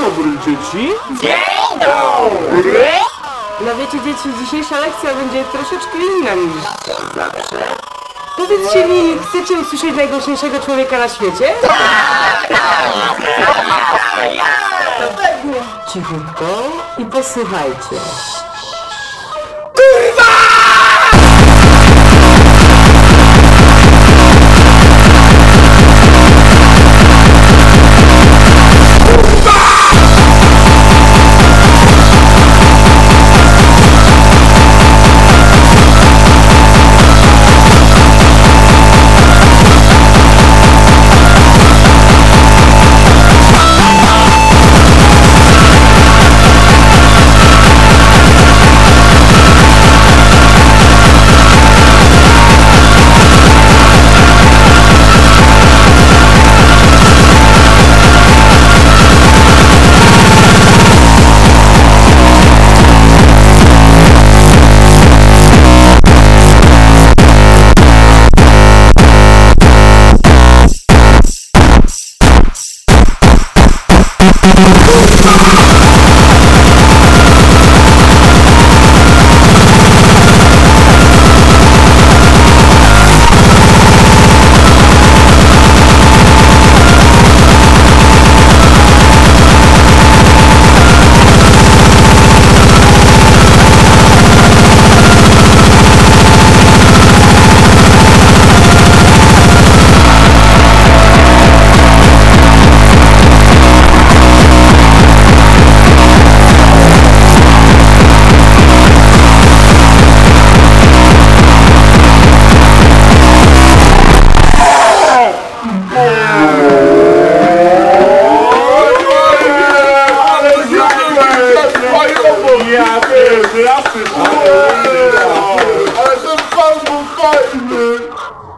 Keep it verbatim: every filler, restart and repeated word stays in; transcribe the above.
dobry, dzieci. Dzień dobry! No wiecie, dzieci, dzisiejsza lekcja będzie troszeczkę inna niż zawsze. Powiedzcie mi, chcecie usłyszeć najgłośniejszego człowieka na świecie? To pewnie. Cichutko i posłuchajcie. Ja też, ja też, ale ten pan był fajny.